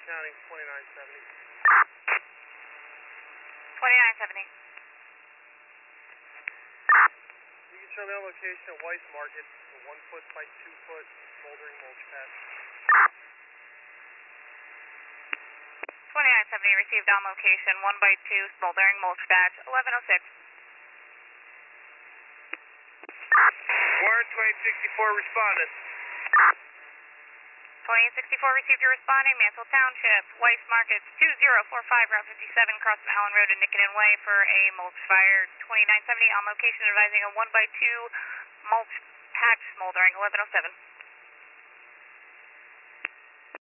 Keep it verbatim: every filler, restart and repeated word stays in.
counting twenty-nine seventy. twenty-nine seventy. You can show me on location at Weiss Market, a one foot by two foot smoldering mulch patch. twenty-nine seventy received on location, one by two smoldering mulch patch, eleven oh six. Warren twenty sixty-four responded. twenty sixty-four received your responding, Mansfield Township, Weiss Markets, two zero four five, Route fifty-seven, crossing Allen Road and Nickenden Way for a mulch fire. twenty-nine seventy on location, advising a one by two mulch patch smoldering, eleven oh seven.